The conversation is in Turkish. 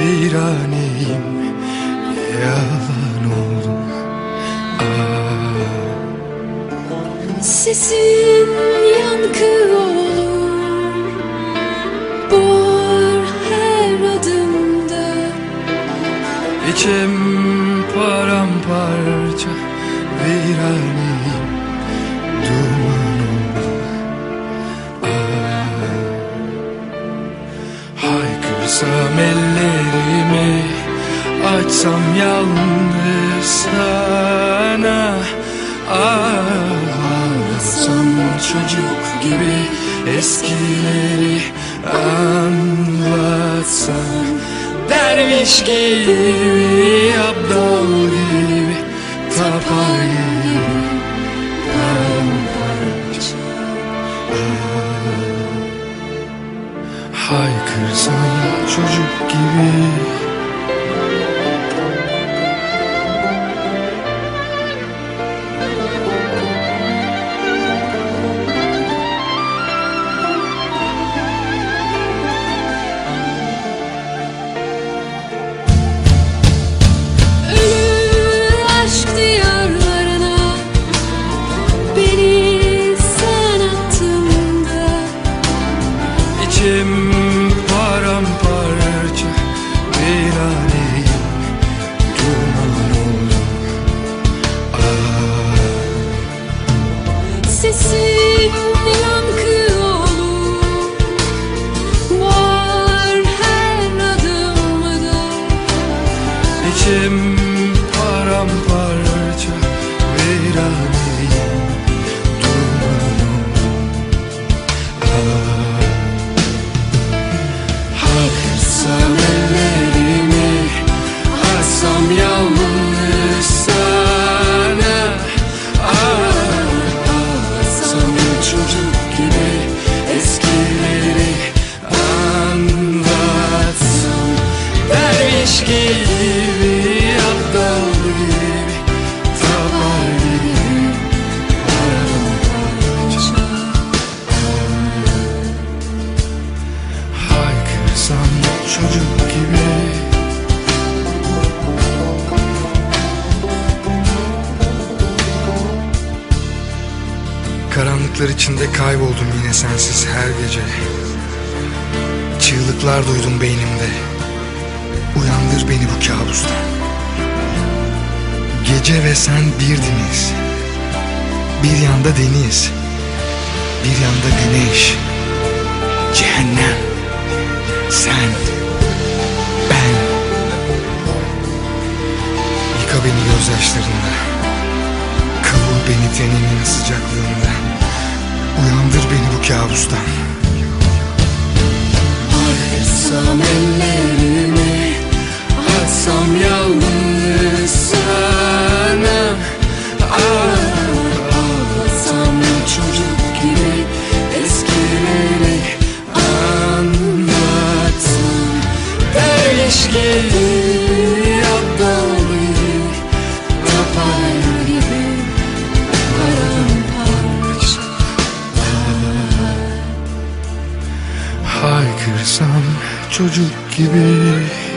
viraneyim, yalan olur. Sesin yankı olur, boğar her adımda. İçim paramparça, viraneyim, duman olur. Haykırsam ellerimi, açsam yalnız sana. Ağlasam çocuk gibi, eskileri anlatsam. Derviş gibi, abdal gibi, tapar gibi, paramparça. Haykırsam çocuk gibi. İçim paramparça, viraneyim, duman olur. Sesin yankı olur, var her adımda. İçim paramparça, viraneyim, duman olur. Haykırsam ellerimi, açsam yalnız sana. Ağlasam çocuk gibi, eskileri anlatsam. Derviş gibi, abdal gibi, tapar gibi, paramparça. Haykırsam çocuk gibi. Karanlıklar içinde kayboldum yine sensiz her gece. Çığlıklar duydum beynimde. Uyandır beni bu kabustan. Gece ve sen birdiniz. Bir yanda deniz, bir yanda güneş. Cehennem. Sen, ben. Yıka beni gözyaşlarında, kavur beni teninin sıcaklığında. Uyandır beni bu kabustan. Haykırsam ellerimi, açsam yalnız sana. Ağlasam çocuk gibi, eskileri anlatsam. Derviş gibi, abdal gibi, tapar gibi, paramparça. Haykırsam çocuk gibi.